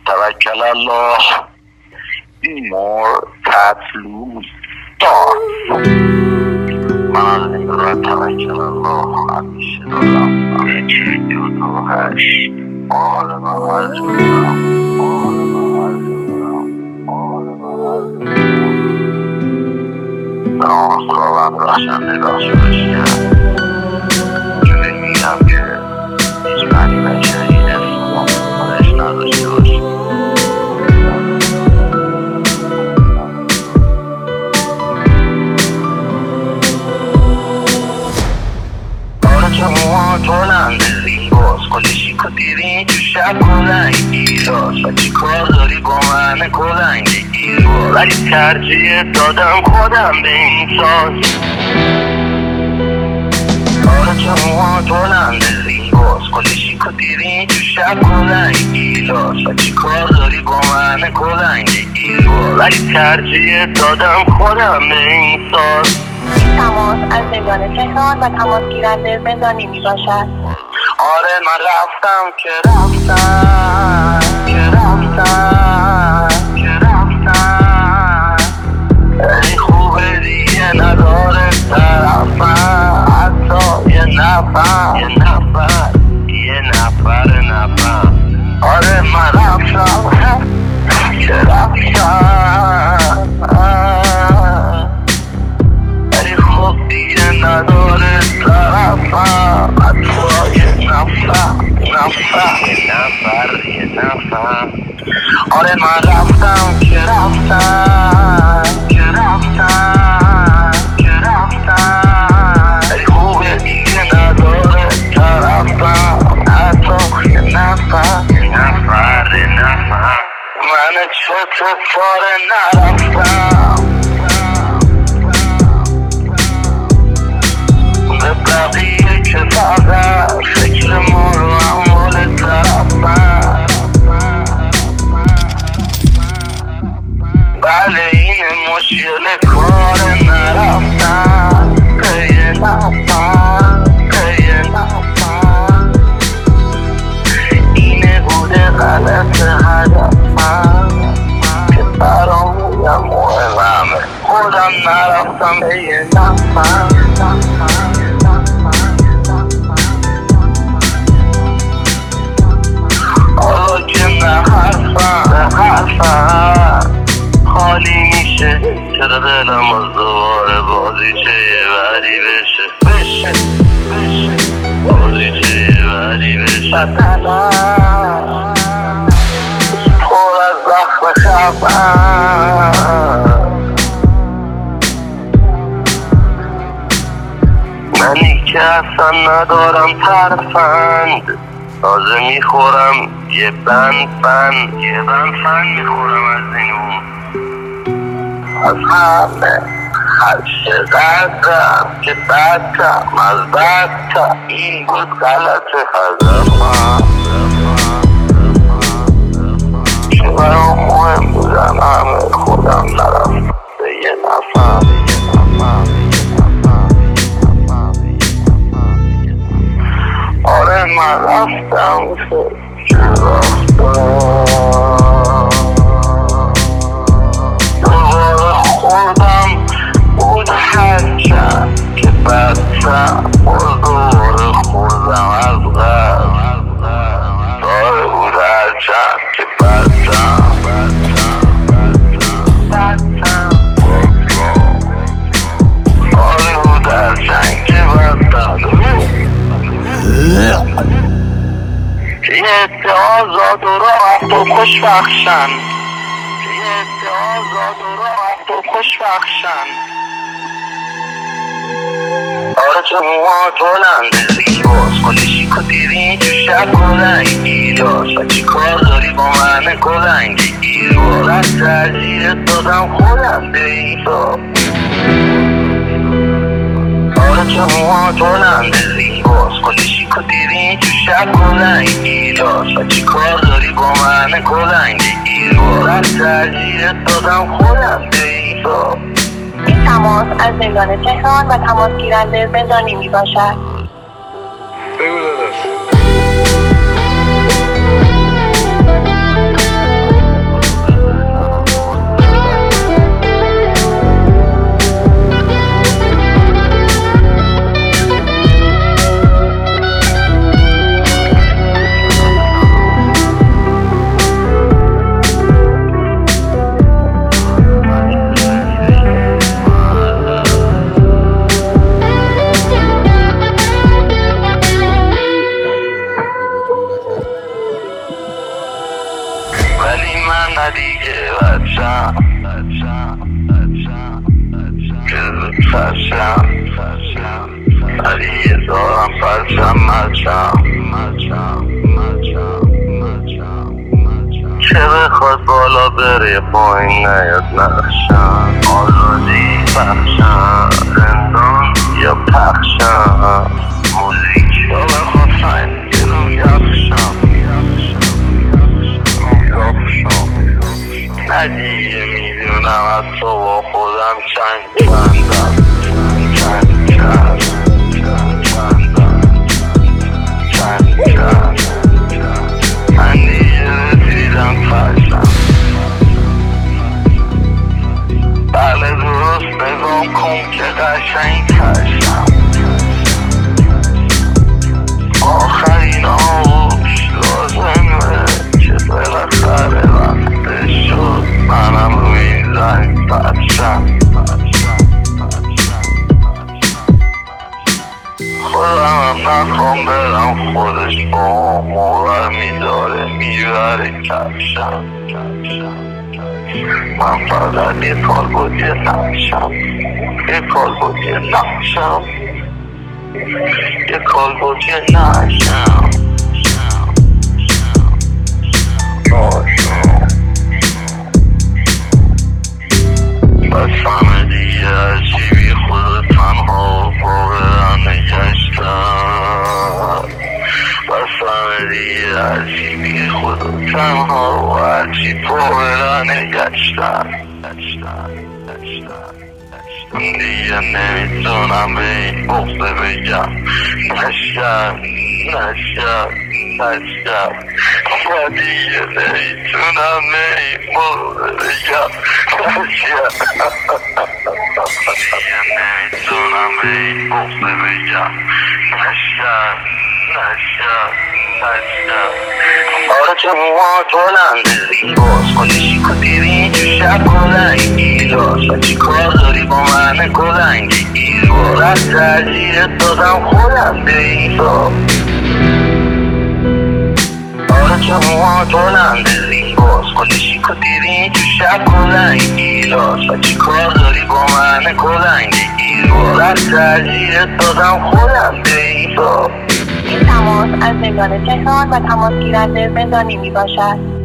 توکل الله مرتطلوب من از این را توکل الله همیشه دارم همه 42 آل به نام خداوند بخشنده بخشایشگر جوری میگم که هیچ معنی بشه این اسم خودش نداشته باشه. بلند زیباست کلشی کدیرین تو شب کلنگ ایراست و چی کار داری با من کلنگ ایراست ولی ترجیح دادم خودم به این ساز. آره بلند زیباست کلشی کدیرین تو شب کلنگ ایراست و چی کار داری با من کلنگ ایراست ولی ترجیح دادم خودم به این ساز. تماس از زندان تهران و تماس گیرنده زندانی می باشد. آره من رفتم ای خوبه دیگه نداره طرفم حتی یه نفر آره من رفتم ای خوب دیگه نداره طرفم حتی یه نفر آره من رفتم ای خوبه دیگه نداره طرفم حتی یه نفر من چطور نرفتم به بقیه که فقط فکر ما رو اموال طرفم. بله این مشکل کار نرفتن پی نفر اینه بوده غلط هدفم که برامونم مهمه خودم نرفتم پی نفر. حالا که نه حرفم خالی میشه چرا دلم از دوباره بازیچه یه وری بشه بازیچه یه وری بشه پر از زخم خفم منی که اصلا ندارم ترفند تازه میخورم یه بند میخورم از این اون از همه هر چقدرم که بدتم از بدتم این بود غلط هدفم که برام مهم بودم همه خودم نرفتم به یه نفر. آره من رفتم دوباره خوردم بود هرچند که بدتم دوباره خوردم از غم داره بود هرچند که بدتم آره بود هرچند که بدتم یه عده آزاد و راحت و خوشبخشن آره تو موها بلند زیباست کلشی کدیرین تو شب کلنگ ایراست و چی کار داری با من کلنگ ایراست ترجیح دادم خودم به این ساز. آره تو موها بلند زیباست کلشی کدیرین تو شب کلنگ ایراست و چی کار داری با من کلنگ ایراست ترجیح دادم خودم به این ساز. این تماس از زندان تهران و تماس گیرنده زندانی می باشد. بگو داداش من ندیگه بچم که زود فرشم ولی دارم فرشم مچم که بخواد بالا بره پایین نیاد نقشم آزادی بخشم زندان یا پخشم موزیک یا بخواد سنگ رو یخشم ندیگه میدونم از تو با خودم چندم من دیگه رسیدم فرشم بله درست نگام کن که قشنگ کشم آخرین آوش لازمه که بالاخره وقتش شد منم روی این زنگ فرشم خودم نخوام برم خودش با موقع میداره میبره کفشم من فقط یه کالبدی نقشم یه کالبدی نقشم یه کالبدی نقشم بس همه دیگه هرچی بی خود تنها باورم نگشتم بس همه دیگه هرچی بی خود تنها و هرچی باورم نگشتم دیگه نمیتونم به این بغضه بگم نشم و دیگه نمیتونم به این بغضه بگم دیگه نمیتونم به این بغضه بگم نشم آره چه موها بلنده زیباست خودشی کتیری تو شب کلنگ گیلاس و چی کار داری با من کلنگ گیرو رد ترجیحت دادم خودم به این صاف آره چه موها بلنده زیباست خودشی کتیری تو شب کلنگ گیلاس و چی کار داری با من کلنگ گیرو رد ترجیحت دادم خودم به این صاف این تماس از زندان تهران و تماس گیرنده زندانی می باشد.